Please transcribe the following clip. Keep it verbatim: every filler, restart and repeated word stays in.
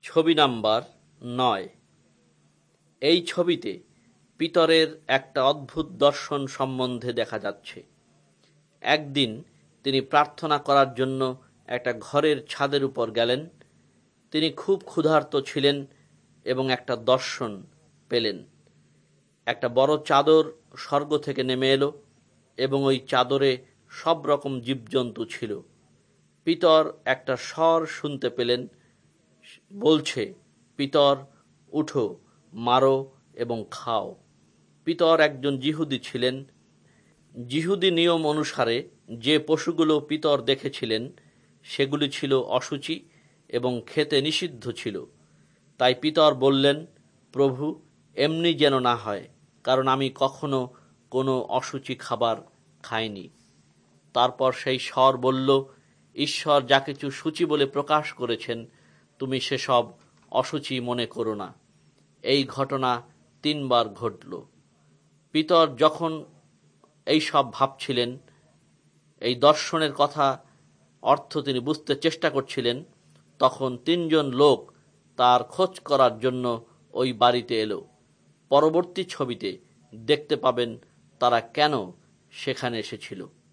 ছবি নাম্বার নয়। এই ছবিতে পিতরের একটা অদ্ভুত দর্শন সম্বন্ধে দেখা যাচ্ছে। একদিন তিনি প্রার্থনা করার জন্য একটা ঘরের ছাদের উপর গেলেন। তিনি খুব ক্ষুধার্ত ছিলেন এবং একটা দর্শন পেলেন। একটা বড় চাদর স্বর্গ থেকে নেমে এলো এবং ওই চাদরে সব রকম জীবজন্তু ছিল। পিতর একটা স্বর শুনতে পেলেন, বলছে, পিতর, উঠো, মারো এবং খাও। পিতর একজন যিহুদি ছিলেন। যিহুদি নিয়ম অনুসারে যে পশুগুলো পিতর দেখেছিলেন সেগুলি ছিল অশুচি এবং খেতে নিষিদ্ধ ছিল। তাই পিতর বললেন, প্রভু, এমনি যেন না হয়, কারণ আমি কখনো কোনো অশুচি খাবার খাইনি। তারপর সেই স্বর বলল, ঈশ্বর যা কিছু সূচি বলে প্রকাশ করেছেন, তুমি সেসব অশুচি মনে করো না। এই ঘটনা তিনবার ঘটল। পিতর যখন এই সব ভাবছিলেন, এই দর্শনের কথা অর্থ তিনি বুঝতে চেষ্টা করছিলেন, তখন তিনজন লোক তার খোঁজ করার জন্য ওই বাড়িতে এলো। পরবর্তী ছবিতে দেখতে পাবেন তারা কেন সেখানে এসেছিল।